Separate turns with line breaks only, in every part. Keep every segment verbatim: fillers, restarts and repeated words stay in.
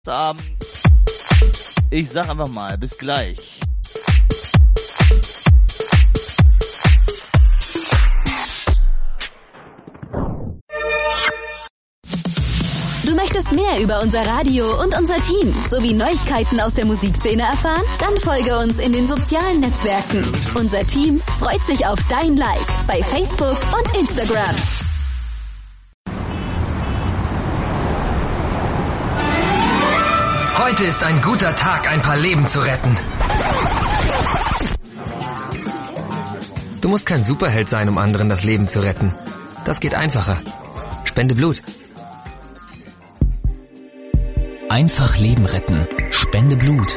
Abend. Ich sag einfach mal, bis gleich.
Du möchtest mehr über unser Radio und unser Team sowie Neuigkeiten aus der Musikszene erfahren? Dann folge uns in den sozialen Netzwerken. Unser Team freut sich auf dein Like bei Facebook und Instagram.
Heute ist ein guter Tag, ein paar Leben zu retten. Du musst kein Superheld sein, um anderen das Leben zu retten. Das geht einfacher. Spende Blut.
Einfach Leben retten. Spende Blut.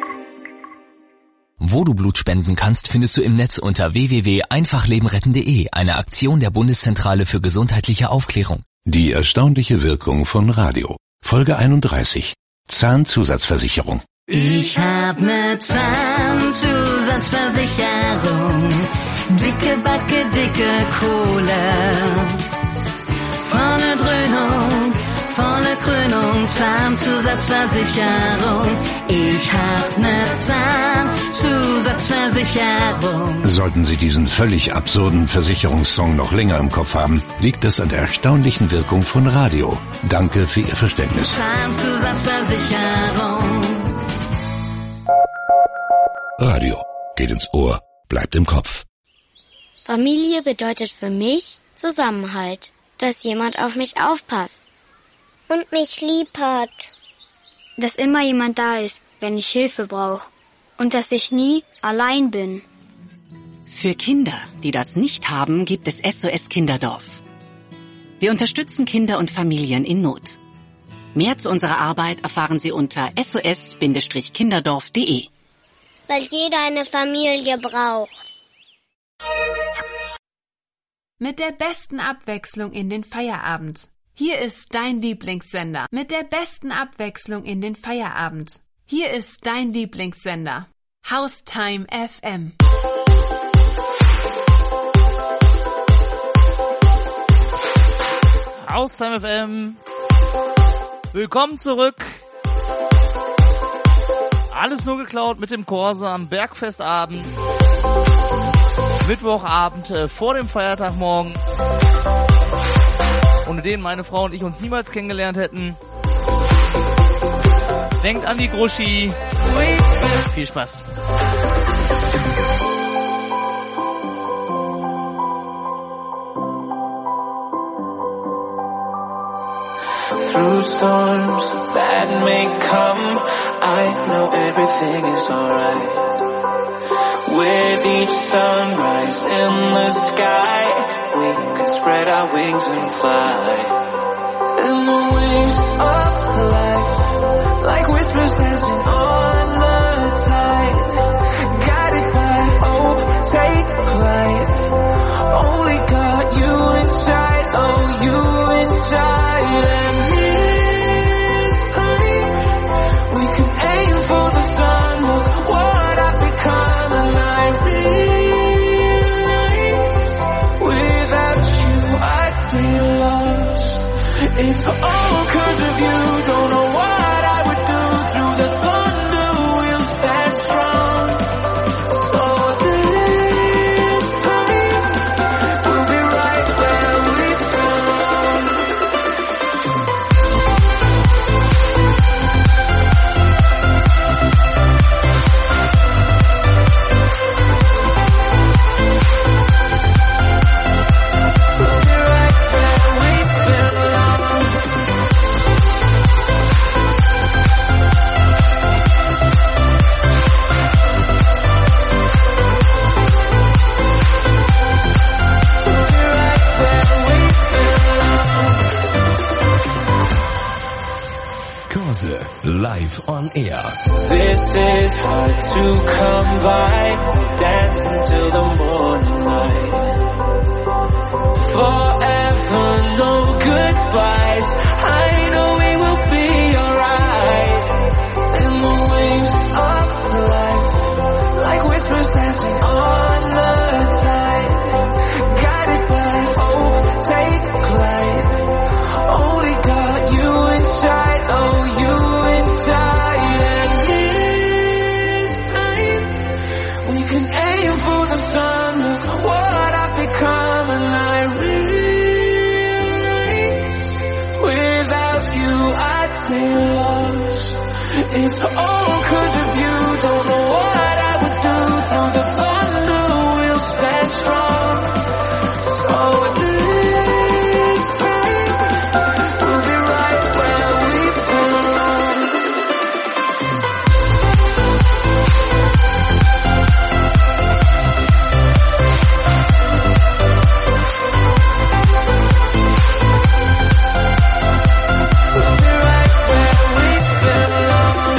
Wo du Blut spenden kannst, findest du im Netz unter w w w punkt einfach leben retten punkt de, eine Aktion der Bundeszentrale für gesundheitliche Aufklärung.
Die erstaunliche Wirkung von Radio. Folge einunddreißig. Zahnzusatzversicherung.
Ich hab ne Zahnzusatzversicherung. Dicke Backe, dicke Kohle. Vorne Dröhnung, volle Krönung, Zahnzusatzversicherung. Ich hab ne Zahnzusatzversicherung.
Sollten Sie diesen völlig absurden Versicherungssong noch länger im Kopf haben, liegt es an der erstaunlichen Wirkung von Radio. Danke für Ihr Verständnis.
Zahnzusatzversicherung.
Radio geht ins Ohr, bleibt im Kopf.
Familie bedeutet für mich Zusammenhalt, dass jemand auf mich aufpasst.
Und mich lieb hat.
Dass immer jemand da ist, wenn ich Hilfe brauche. Und dass ich nie allein bin.
Für Kinder, die das nicht haben, gibt es S O S Kinderdorf. Wir unterstützen Kinder und Familien in Not. Mehr zu unserer Arbeit erfahren Sie unter s o s kinderdorf punkt de.
Weil jeder eine Familie braucht.
Mit der besten Abwechslung in den Feierabend. Hier ist dein Lieblingssender. Mit der besten Abwechslung in den Feierabend. Hier ist dein Lieblingssender. Haustime F M.
Haustime F M. Willkommen zurück. Alles nur geklaut mit dem Corsa am Bergfestabend. Mittwochabend äh, vor dem Feiertag morgen. Ohne den meine Frau und ich uns niemals kennengelernt hätten. Denkt an die Gruschi. Viel Spaß.
Through storms that may come, I know everything is alright. With each sunrise in the sky, we can spread our wings and fly. In the wings of life, like whispers dancing on the tide. Guided by hope, take flight. Only got you inside, oh you inside. And this time, we can aim for the sun. Look what I've become, and I realize without you I'd be lost. It's all cause of you, don't know what I would do. Through the thunder we'll stand strong. So this time, we'll be right where we belong. We'll be right where we belong. We'll be right where we belong.
Corsa live on air.
This is hard to come by. We dance until the morning light. Forever, no goodbyes. I know we will be alright. In the wings of life, like whispers dancing on the tide. Guided by hope, take flight. Only got you inside, oh you inside. lost. It's all 'cause of you. Don't know what I would do. Through the thunder we'll stand strong. So this time we'll be right where we belong. We'll be right where we belong.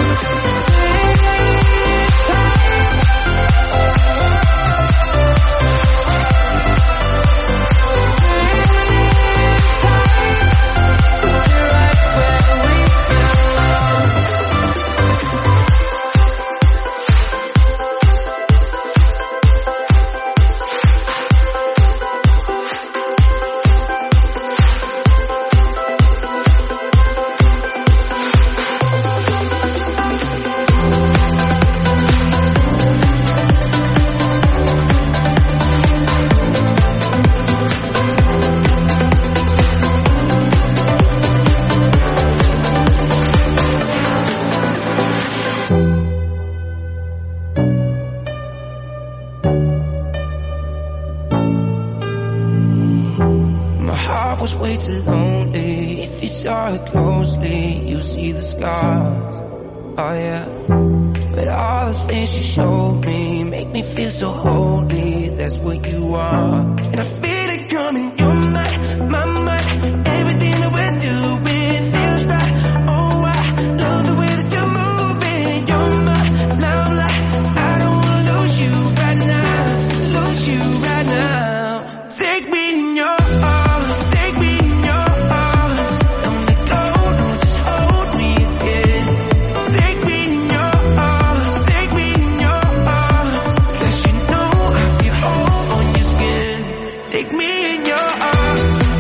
My heart was way too lonely. If you saw it closely, you see the scars. Oh yeah. But all the things you showed me make me feel so holy. That's what you are. And I feel it coming. You're my, my, my. Everything that we're doing feels right. Oh, I love the way that you're moving. You're my limelight. I don't wanna lose you right now. Lose you right now. Take me in your arms. Take me in your arms. Don't let go. Don't just hold me again. Take me in your arms. Take me in your arms. 'Cause you know I feel home on your skin. Take me in your arms.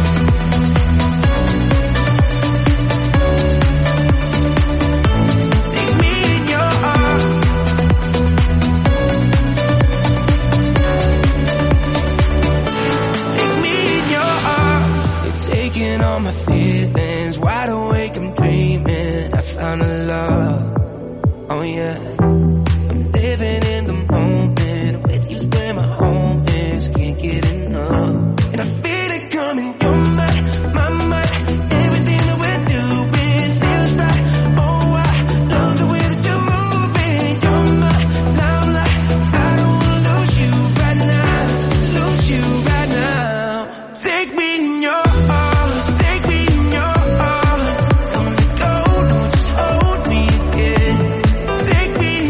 Take me in your arms. Take me in your arms. You're taking all my feelings. Wide awake, I'm dreaming. I found a love. Oh yeah. I'm living in the moment. With you's where my home is. Can't get enough. And I feel it coming. You're my, my, my. Everything that we're doing feels right. Oh, I love the way that you're moving. You're my limelight. I don't wanna lose you right now. Lose you right now. Take me in your arms. Take me in your arms. Don't let go. Don't just hold me again. Take me in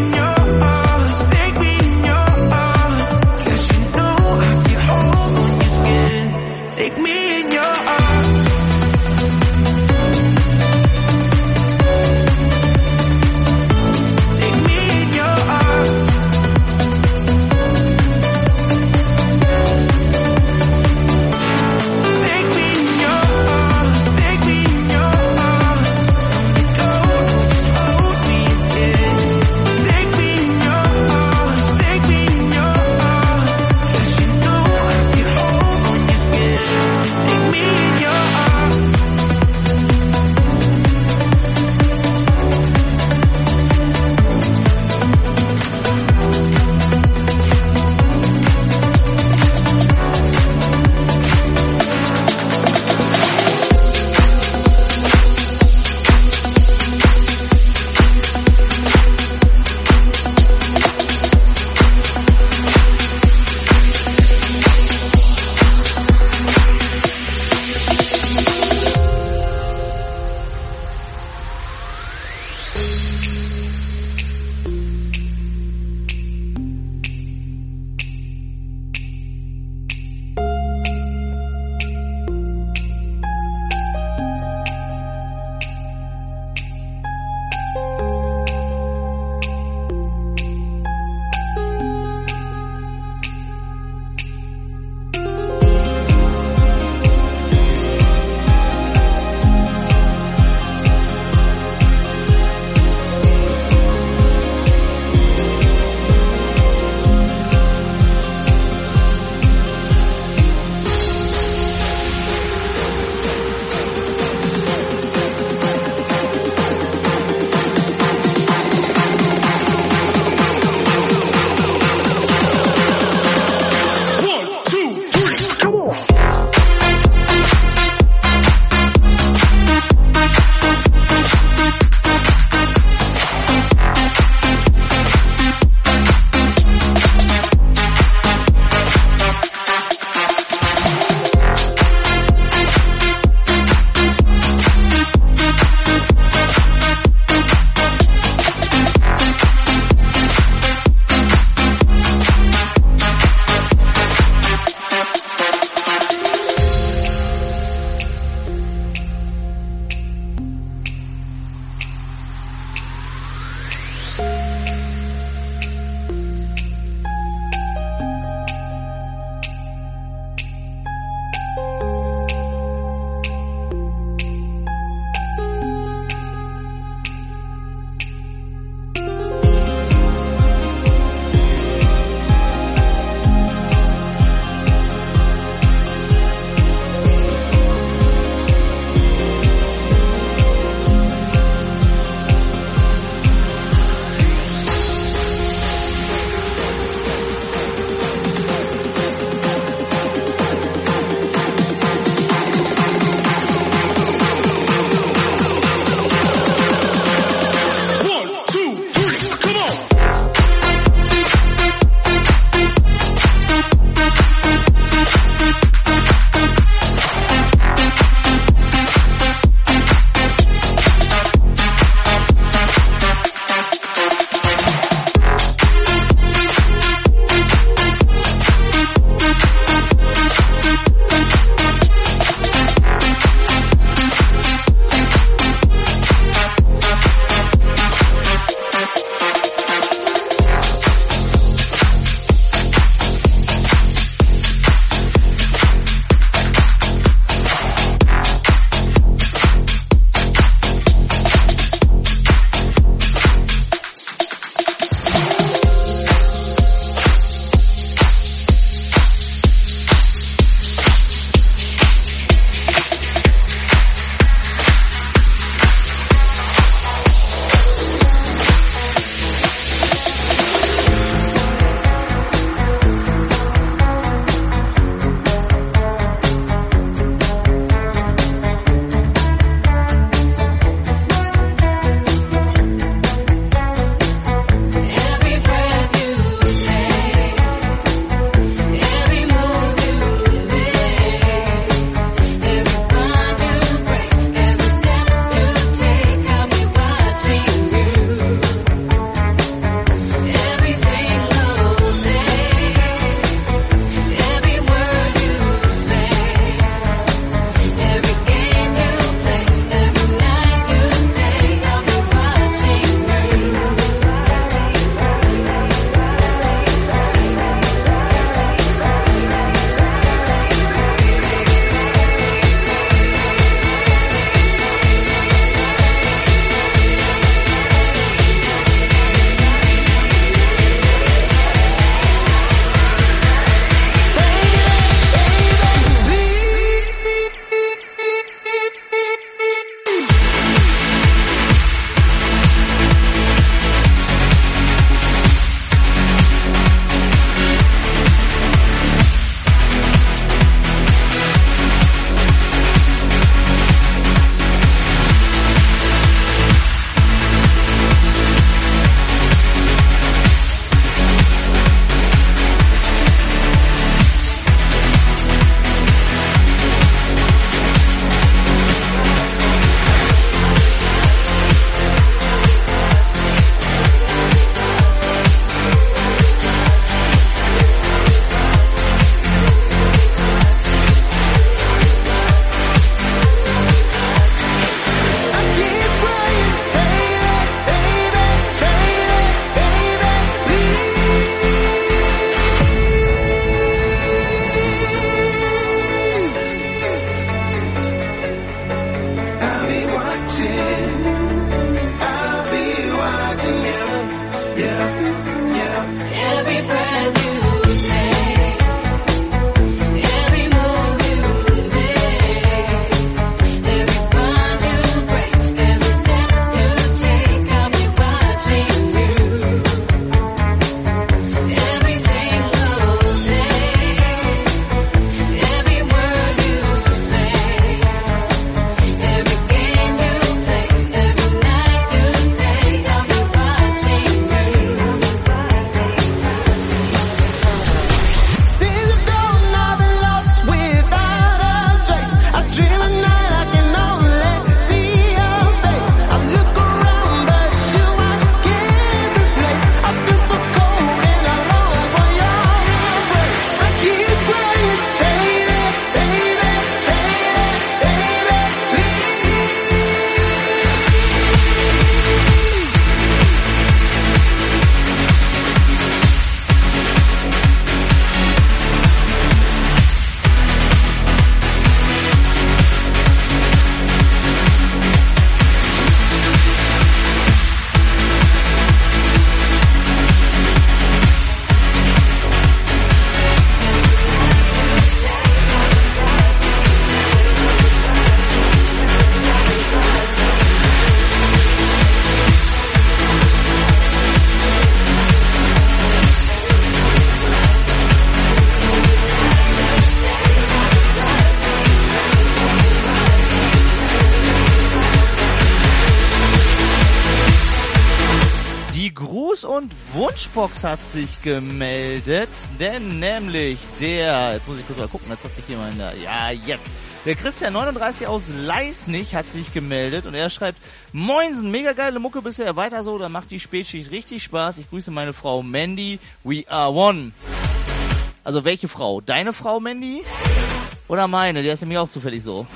Die Gruß- und Wunschbox hat sich gemeldet, denn nämlich der, jetzt muss ich kurz mal gucken, jetzt hat sich jemand da, ja jetzt, der Christian neununddreißig aus Leisnig hat sich gemeldet und er schreibt, Moinsen, mega geile Mucke bisher, weiter so, dann macht die Spätschicht richtig Spaß, ich grüße meine Frau Mandy, we are one. Also welche Frau? Deine Frau Mandy? Oder meine? Der ist nämlich auch zufällig so.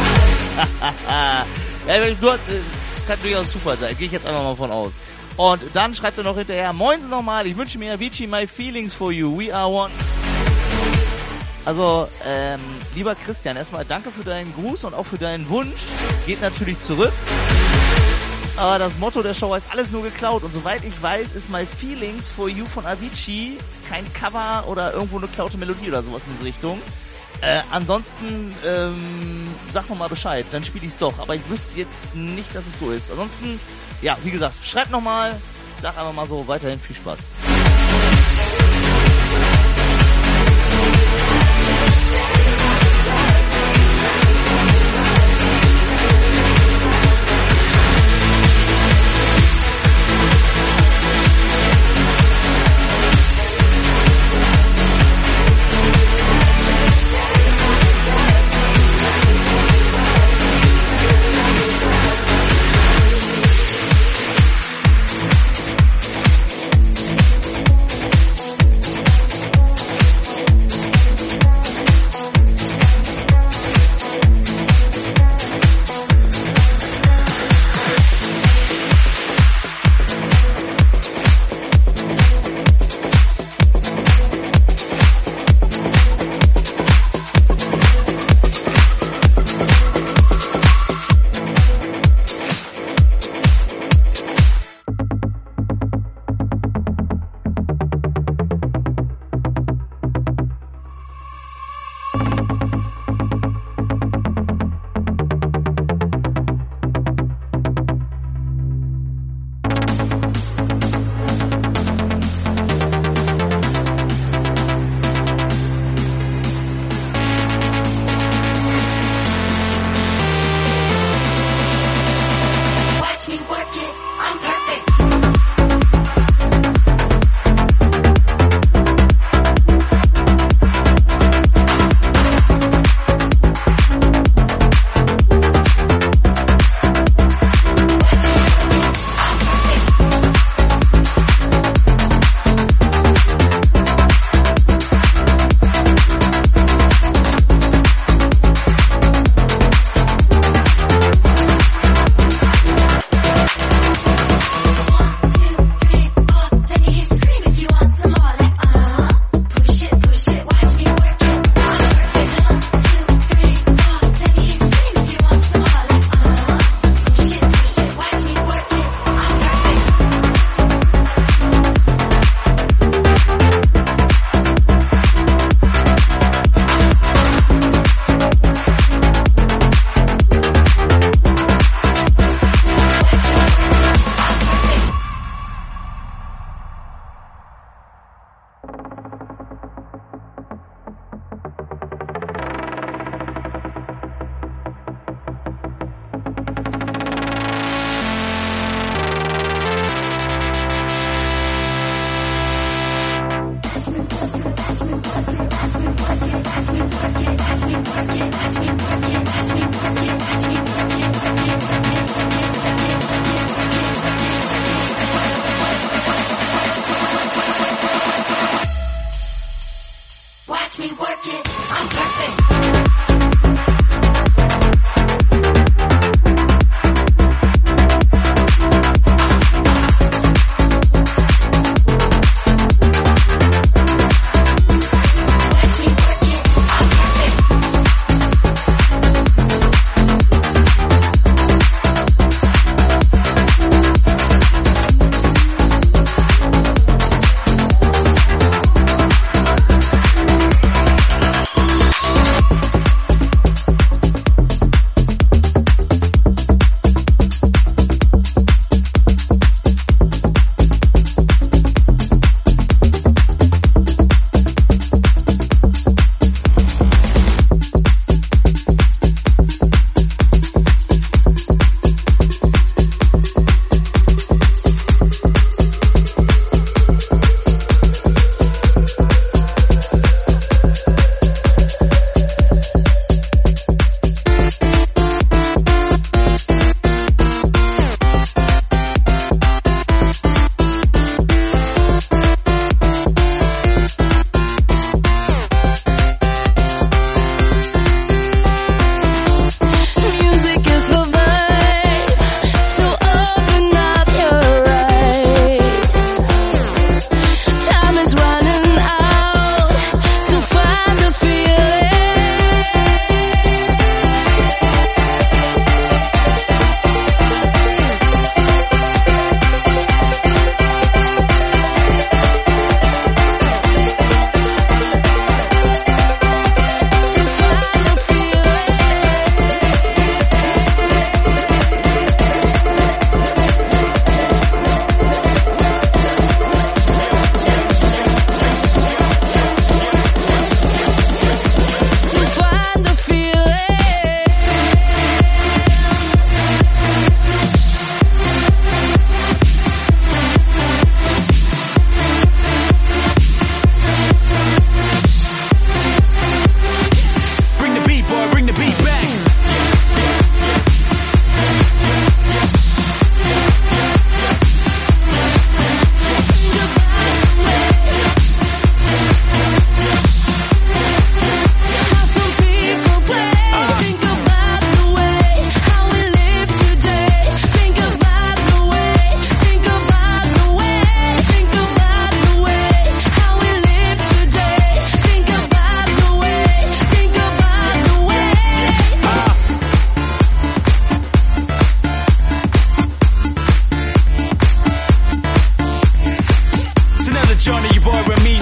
Ja, nur, kann durchaus Zufall sein, gehe ich jetzt einfach mal von aus. Und dann schreibt er noch hinterher, Moinsen nochmal, ich wünsche mir Avicii, my feelings for you, we are one. Also, ähm, lieber Christian, erstmal danke für deinen Gruß und auch für deinen Wunsch. Geht natürlich zurück. Aber das Motto der Show ist alles nur geklaut. Und soweit ich weiß, ist my feelings for you von Avicii kein Cover oder irgendwo eine geklaute Melodie oder sowas in diese Richtung. Äh, ansonsten, ähm, sag noch mal Bescheid, dann spiele ich's doch. Aber ich wüsste jetzt nicht, dass es so ist. Ansonsten, ja, wie gesagt, schreibt noch mal. Ich sag einfach mal so, weiterhin viel Spaß.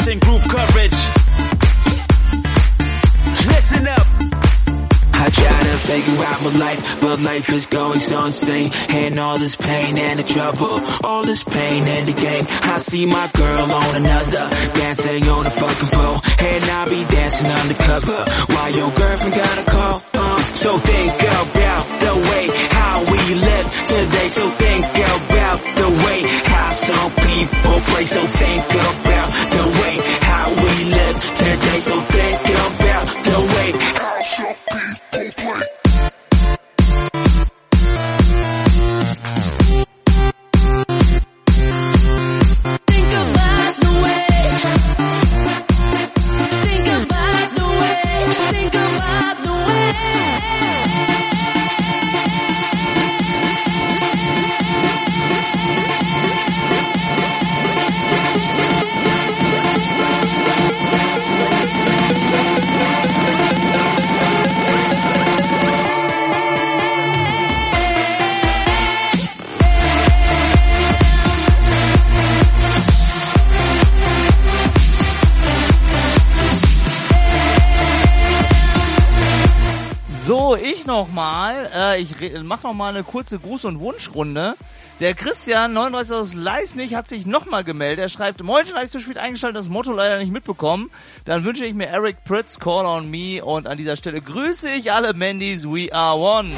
peace and groove coverage. Listen up. I try to figure out my life, but life is going so insane. And all this pain and the trouble, all this pain and the game. I see my girl on another, dancing on a fucking pole. And I'll be dancing undercover, while your girlfriend got a call. Uh, so think about the way how we live today. So think about the way how some people play. So think about the way how we live today. So think about the way how some people play.
So, ich nochmal, äh, ich mach noch mal eine kurze Gruß- und Wunschrunde. Der Christian, neununddreißig aus Leisnig, hat sich nochmal gemeldet. Er schreibt, moin, schon habe ich zu spät eingeschaltet, das Motto leider nicht mitbekommen. Dann wünsche ich mir Eric Pritz, Call on Me, und an dieser Stelle grüße ich alle Mandys, we are one.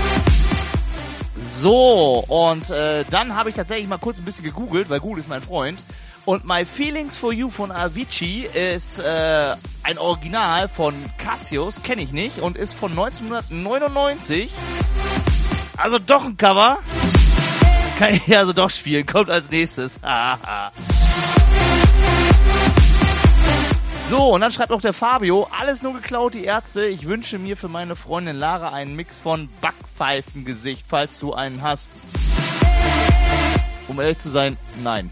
So, und äh, dann habe ich tatsächlich mal kurz ein bisschen gegoogelt, weil Google ist mein Freund. Und My Feelings for You von Avicii ist äh, ein Original von Cassius, kenne ich nicht, und ist von neunzehnhundertneunundneunzig. Also doch ein Cover. Kann ich also doch spielen, kommt als nächstes. So, und dann schreibt auch der Fabio, alles nur geklaut, die Ärzte. Ich wünsche mir für meine Freundin Lara einen Mix von Backpfeifengesicht, falls du einen hast. Um ehrlich zu sein, nein.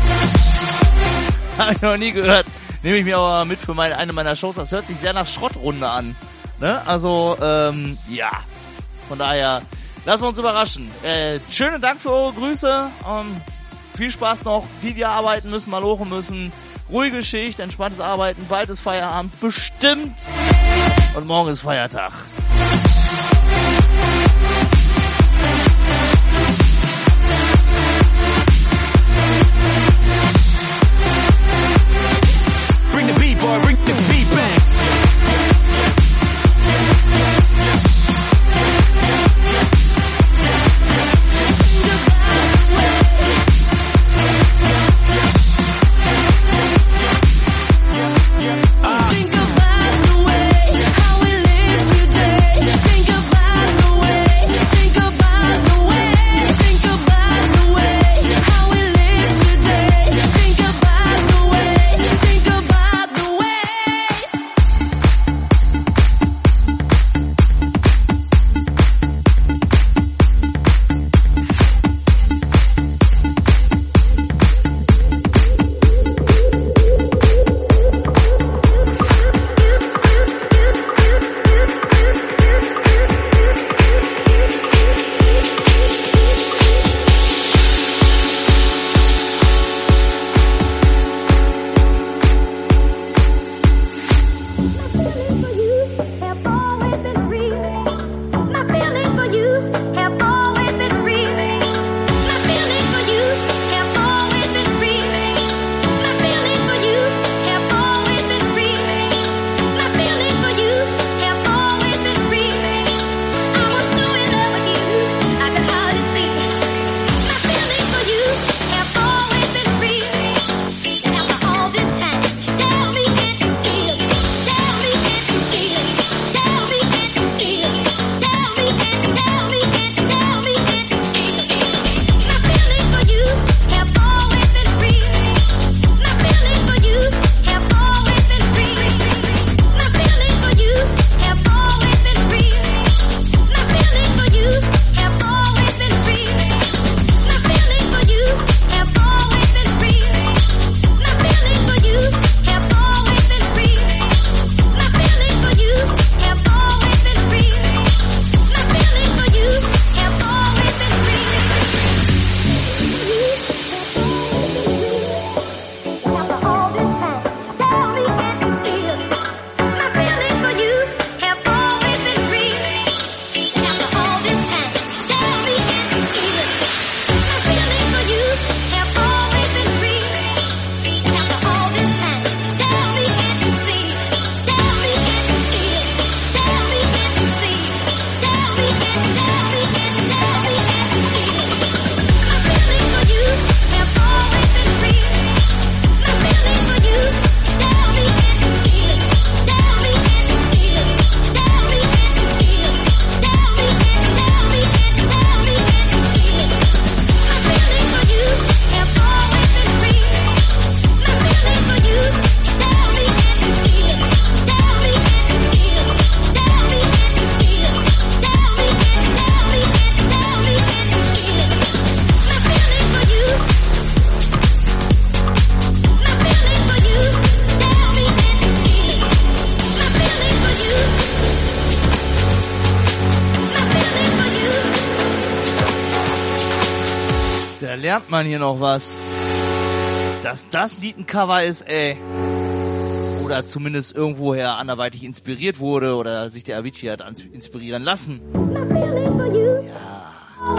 Habe ich noch nie gehört. Nehme ich mir aber mit für meine, eine meiner Shows. Das hört sich sehr nach Schrottrunde an. Ne? Also, ähm, ja. Von daher, lassen wir uns überraschen. Äh, schönen Dank für eure Grüße. Ähm, viel Spaß noch. Die, die arbeiten müssen, mal lochen müssen. Ruhige Schicht, entspanntes Arbeiten. Bald ist Feierabend. Bestimmt. Und morgen ist Feiertag.
Bring the beat, boy, bring the beat back.
Think about the way how we live today.
ahnt man hier noch was. Dass das Lied ein Cover ist, ey. Oder zumindest irgendwoher anderweitig inspiriert wurde oder sich der Avicii hat inspirieren lassen. Ja.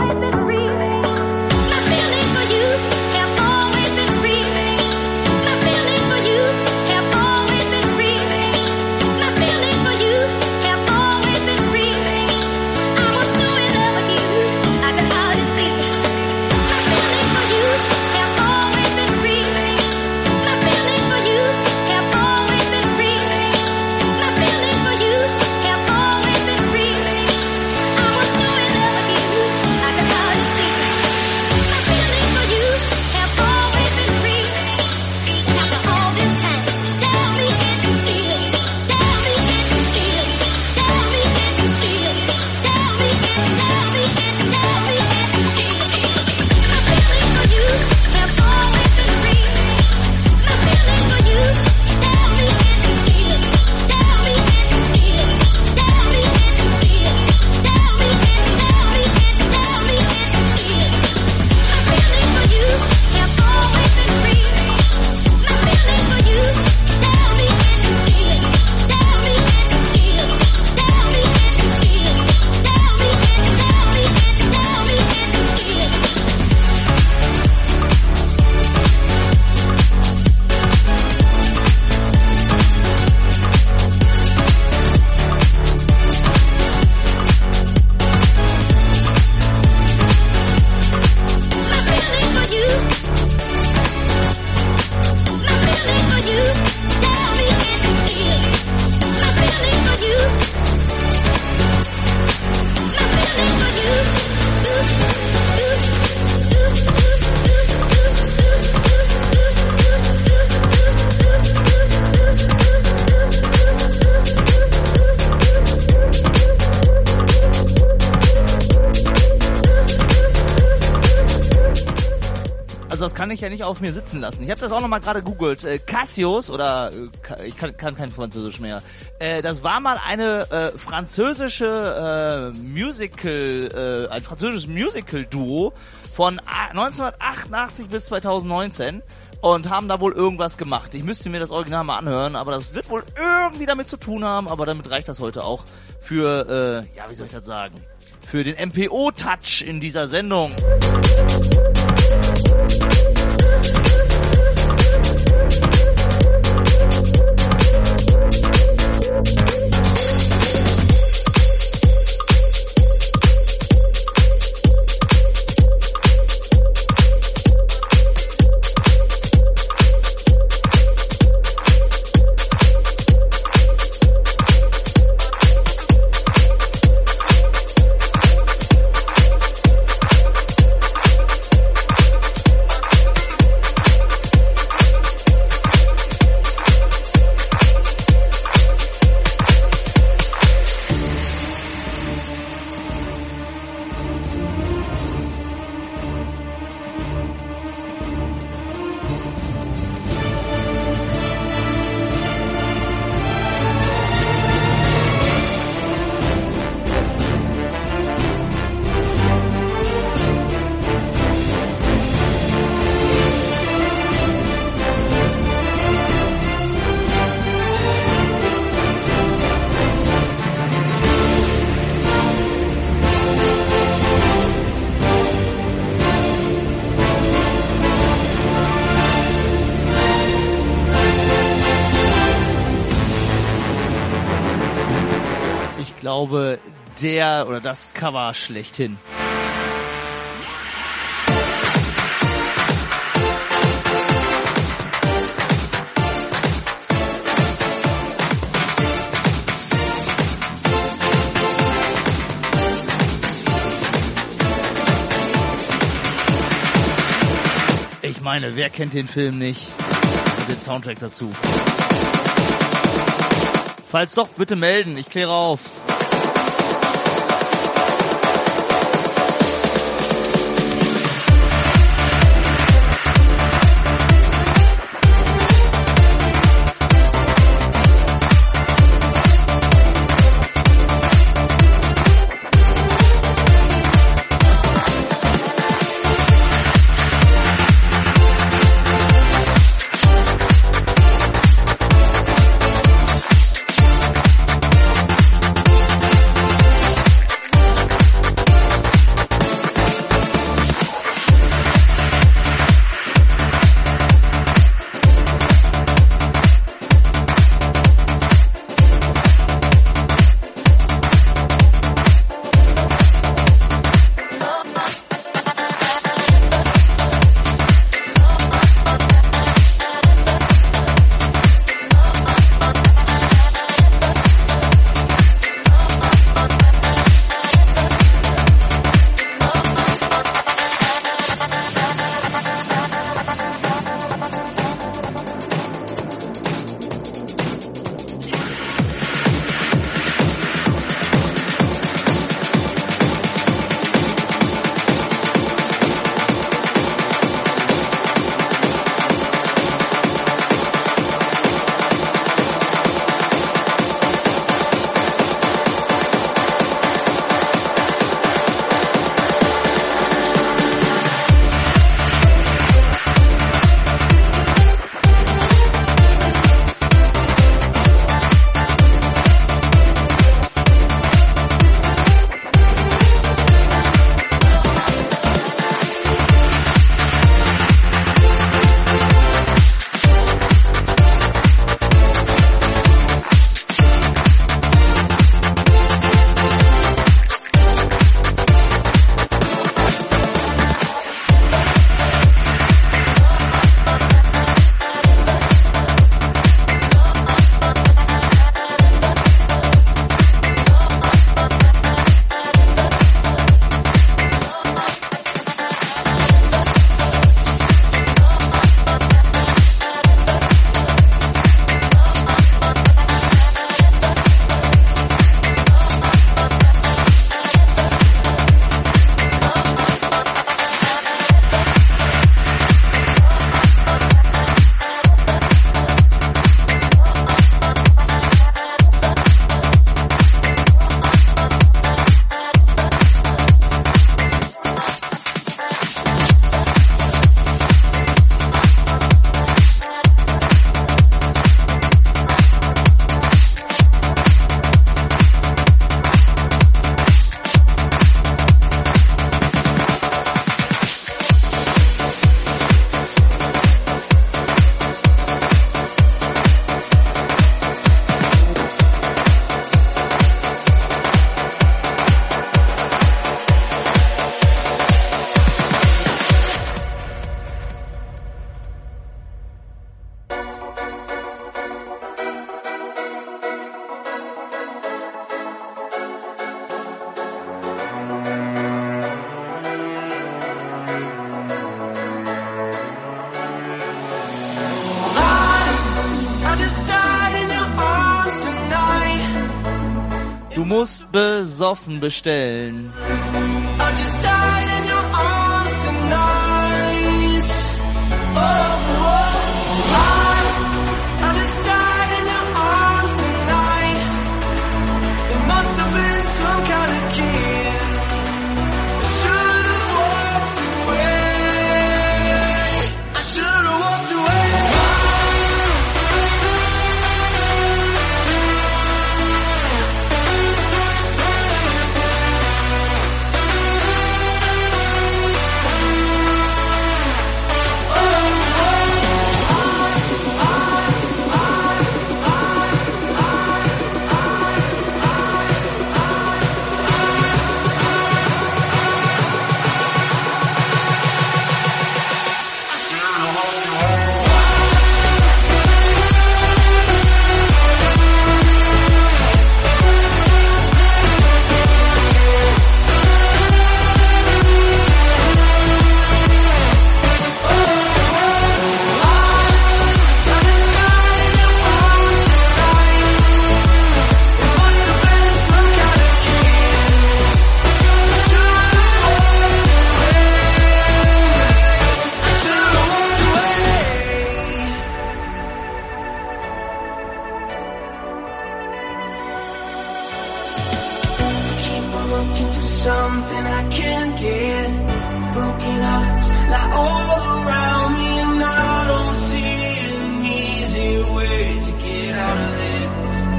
Kann ich ja nicht auf mir sitzen lassen. Ich habe das auch noch mal gerade googelt. Äh, Cassius, oder äh, ich kann, kann kein Französisch mehr. Äh, das war mal eine äh, französische äh, Musical, äh, ein französisches Musical-Duo von neunzehnhundertachtundachtzig bis zweitausendneunzehn und haben da wohl irgendwas gemacht. Ich müsste mir das Original mal anhören, aber das wird wohl irgendwie damit zu tun haben, aber damit reicht das heute auch für, äh, ja, wie soll ich das sagen, für den M P O-Touch in dieser Sendung. Ich glaube, der oder das Cover schlechthin. Ich meine, wer kennt den Film nicht? Und den Soundtrack dazu. Falls doch, bitte melden, ich kläre auf. musst besoffen bestellen.
I just died in your arms tonight. Oh, oh, I, I just died in your arms tonight. It must have been some kind of kiss. I should have walked away. I should have walked away. Looking for something I can't get. Broken hearts lie all around me, and I don't see an easy way to get out of it.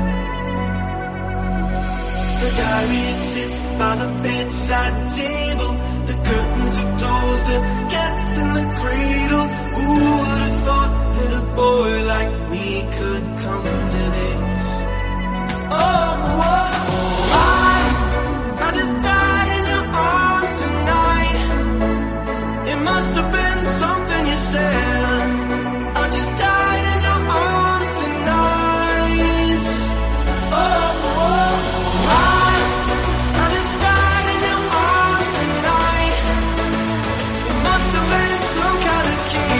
The diary, it sits by the bedside table. The curtains are closed, the cat's in the cradle. Who would have thought that a boy like me could come to this? Oh, whoa, I I just died in your arms tonight. It must have been something you said. I just died in your arms tonight. Oh, oh, I, I just died in your arms tonight. It must have been some kind of key.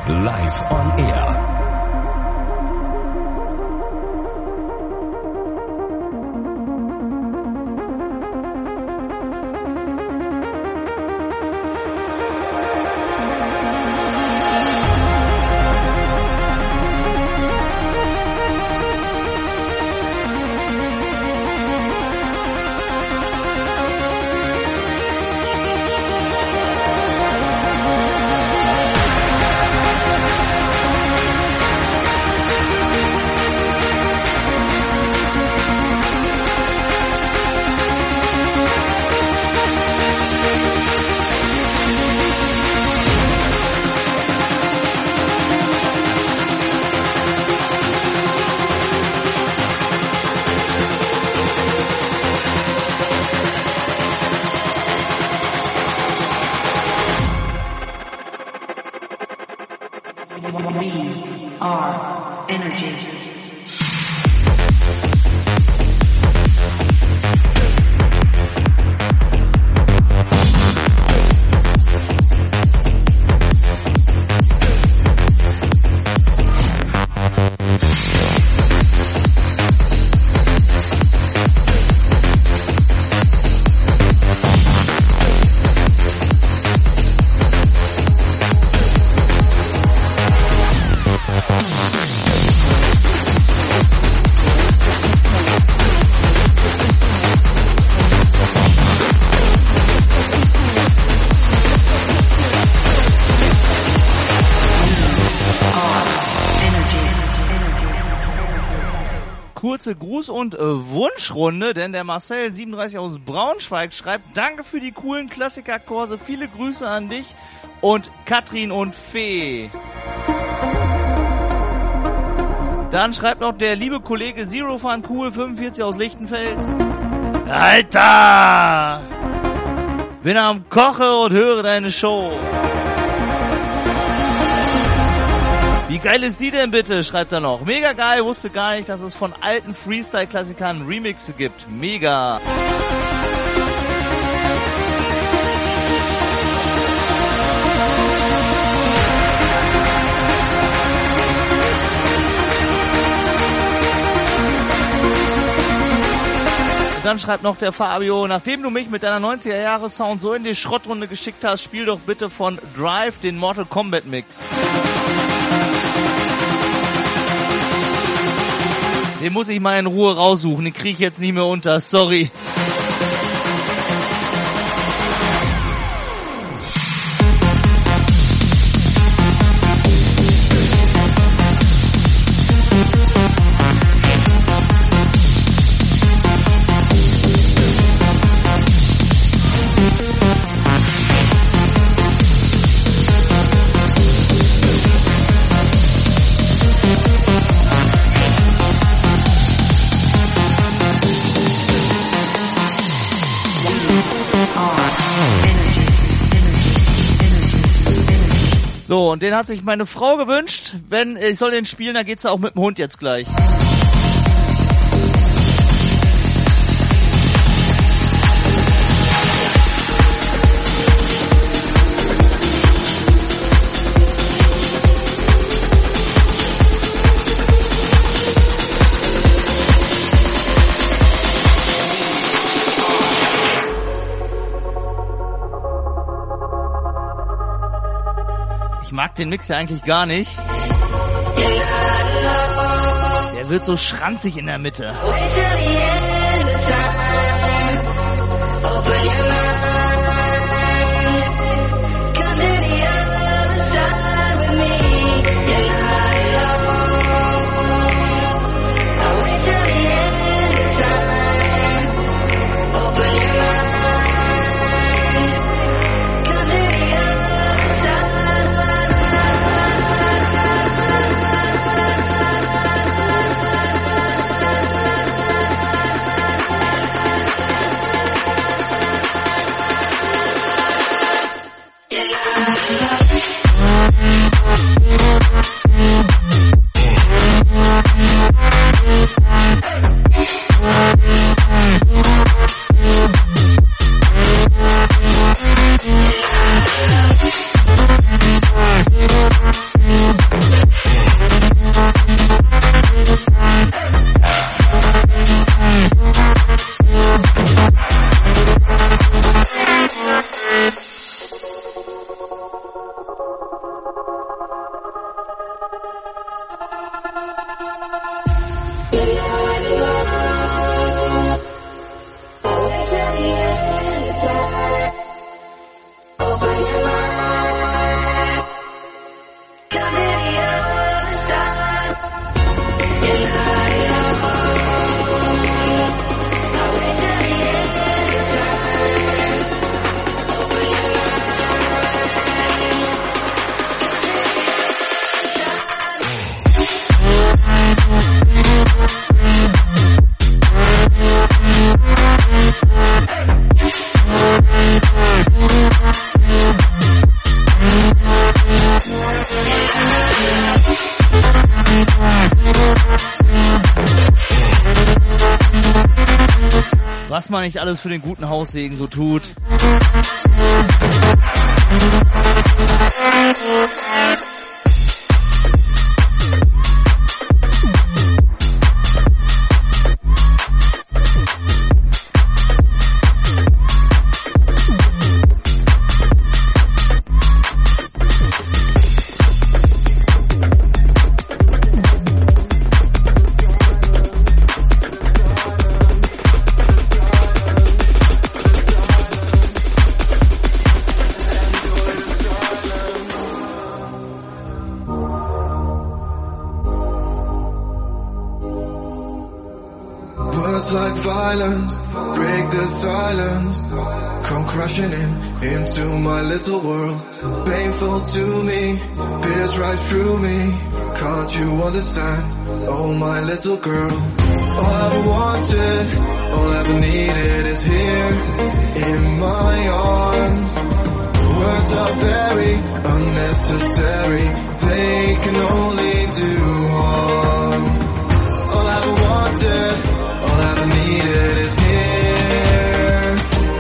Live on Air.
Gruß- und äh, Wunschrunde, denn der Marcel siebenunddreißig aus Braunschweig schreibt: Danke für die coolen Klassikerkurse, viele Grüße an dich und Katrin und Fee. Dann schreibt noch der liebe Kollege Zero Fun Cool fünfundvierzig aus Lichtenfels: Alter! Bin am Koche und höre deine Show. Wie geil ist die denn bitte, schreibt er noch. Mega geil, wusste gar nicht, dass es von alten Freestyle-Klassikern Remixe gibt. Mega. Und dann schreibt noch der Fabio: Nachdem du mich mit deiner neunziger-Jahre-Sound so in die Schrottrunde geschickt hast, spiel doch bitte von Drive den Mortal Kombat Mix. Den muss ich mal in Ruhe raussuchen, den kriege ich jetzt nicht mehr unter, sorry. So, und den hat sich meine Frau gewünscht. Wenn ich soll den spielen, dann geht's auch mit dem Hund jetzt gleich. Ich mag den Mix ja eigentlich gar nicht. Der wird so schranzig in der Mitte. Was man nicht alles für den guten Haussegen so tut.
Like violence, break the silence, come crashing in into my little world. Painful to me, pierce right through me. Can't you understand? Oh my little girl. All I ever wanted, all I ever needed is here in my arms. Words are very unnecessary, they can only do harm. All I ever wanted, all I ever needed is here.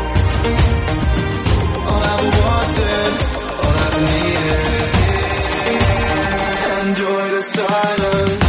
All I ever wanted, all I ever needed is here. Enjoy the silence.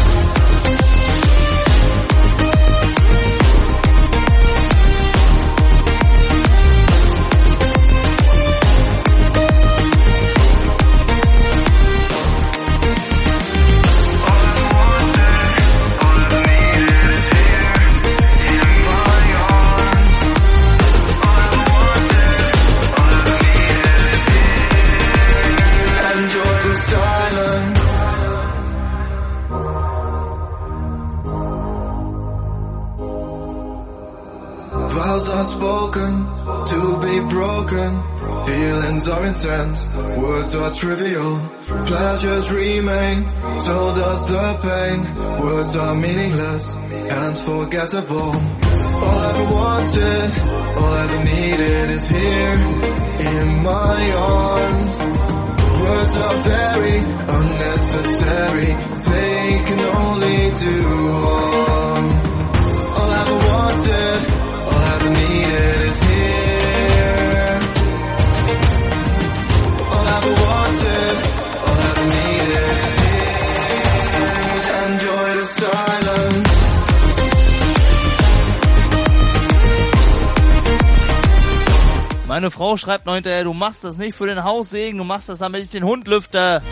Vows are spoken, to be broken. Feelings are intense, words are trivial. Pleasures remain, so does the pain. Words are meaningless and forgettable. All I ever wanted, all I ever needed is here in my arms. Words are very unnecessary, they can only do harm. All I ever wanted, all I ever needed is here. All I ever wanted, all I ever needed is here. Enjoy the silence.
Meine Frau schreibt noch hinterher, du machst das nicht für den Haussegen, du machst das, damit ich den Hund lüfte.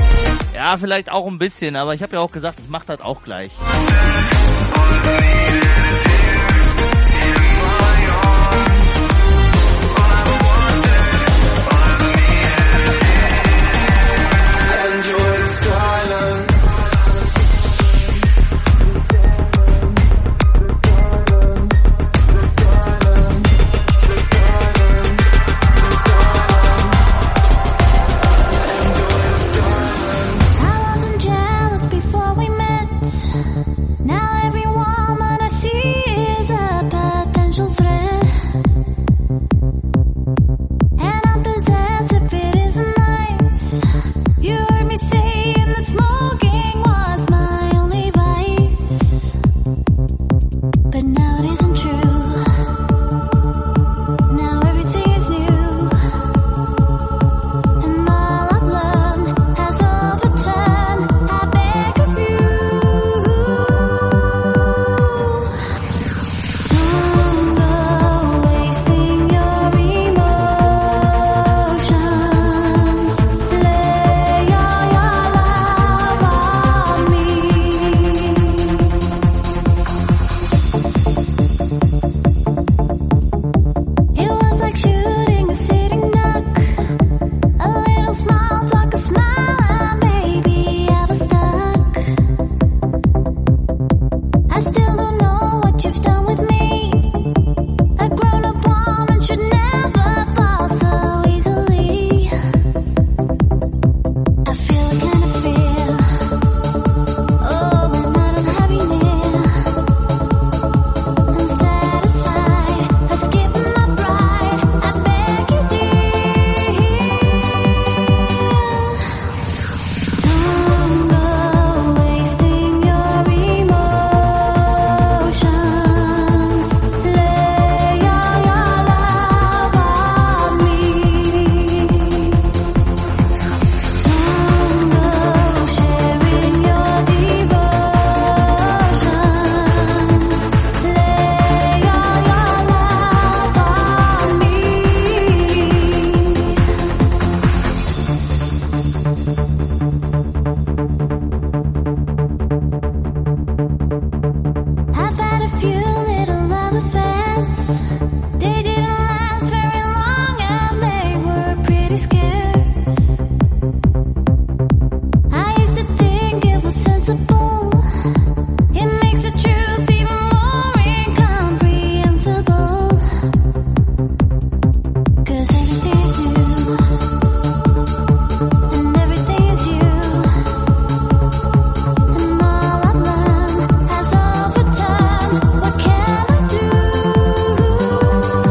Ja, vielleicht auch ein bisschen, aber ich habe ja auch gesagt, ich mach das auch gleich.